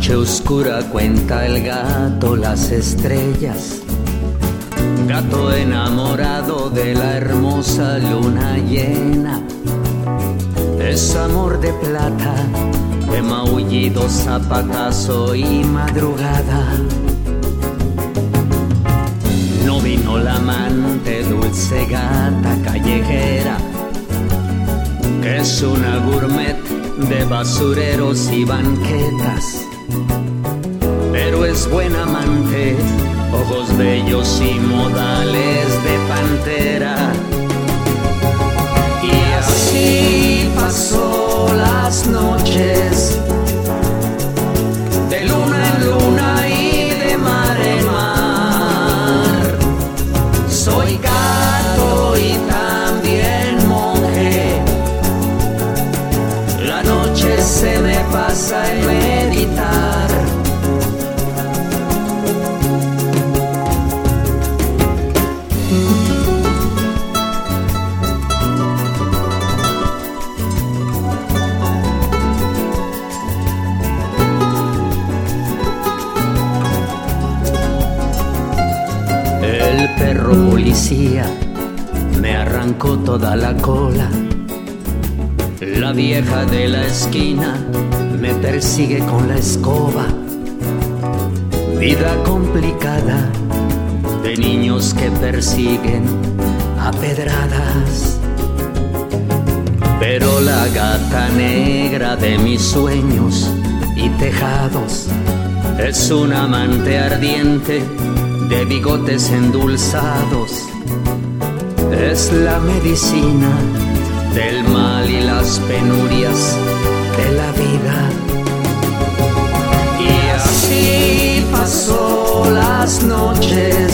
noche oscura cuenta el gato las estrellas, gato enamorado de la hermosa luna llena. Es amor de plata, de maullido, zapatazo y madrugada. No vino la amante dulce gata callejera, que es una gourmet de basureros y banquetas, pero es buena amante, ojos bellos y modales de pantera. Y así pasó las noches, de luna en luna y de mar en mar. Soy gato y también monje, la noche se me pasa en meditar. El perro policía me arrancó toda la cola. La vieja de la esquina me persigue con la escoba. Vida complicada de niños que persiguen a pedradas. Pero la gata negra de mis sueños y tejados es un amante ardiente de bigotes endulzados. Es la medicina del mal y las penurias de la vida. Y así pasó las noches,